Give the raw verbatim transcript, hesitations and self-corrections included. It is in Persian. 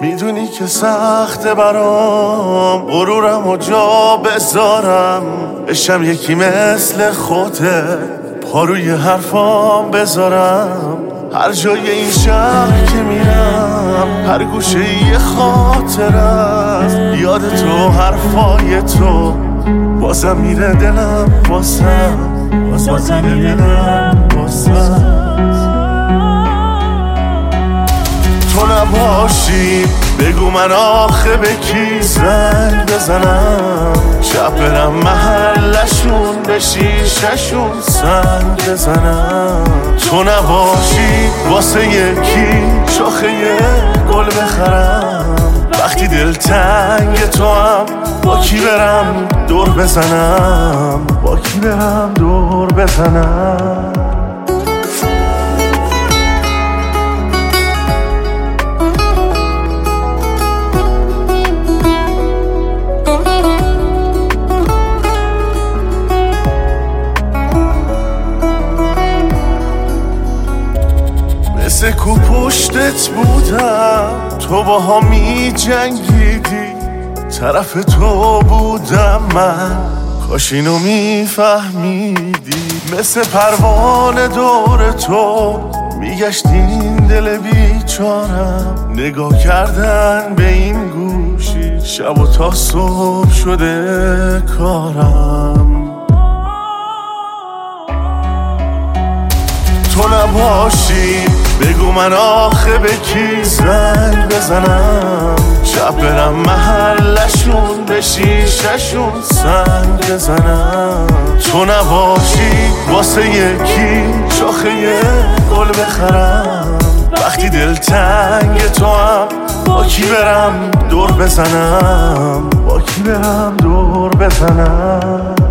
میدونی که سخته برام غرورم و جا بذارم، بشم یکی مثل خوده، پا روی حرفام بذارم. هر جای این شهر که میرم، هر گوشه یه خاطر است، یاد تو، حرفای تو، بازم میره دلم واسم، بازم میره دلم واسم. تو نباشی بگو من آخه به کی زنگ بزنم، شب برم محلشون به شیششون سنگ بزنم. تو نباشی واسه یکی شاخه گل بخرم، وقتی دل تنگ تو هم با کی برم دور بزنم، با کی برم دور بزنم. مثل کو پشتت بودم، تو با ها می جنگیدی، طرف تو بودم من، کاش اینو می فهمیدی. مثل پروانه دور تو میگشتین دل بیچارم، نگاه کردن به این گوشی شب و تا صبح شده کارم. تو نباشی بگو من آخه به کی زنگ بزنم، شب برم محلشون به شیششون سنگ بزنم. تو نباشی واسه یکی شاخه گل بخرم، وقتی دل تنگ تو هم با کی برم دور بزنم، با کی برم دور بزنم.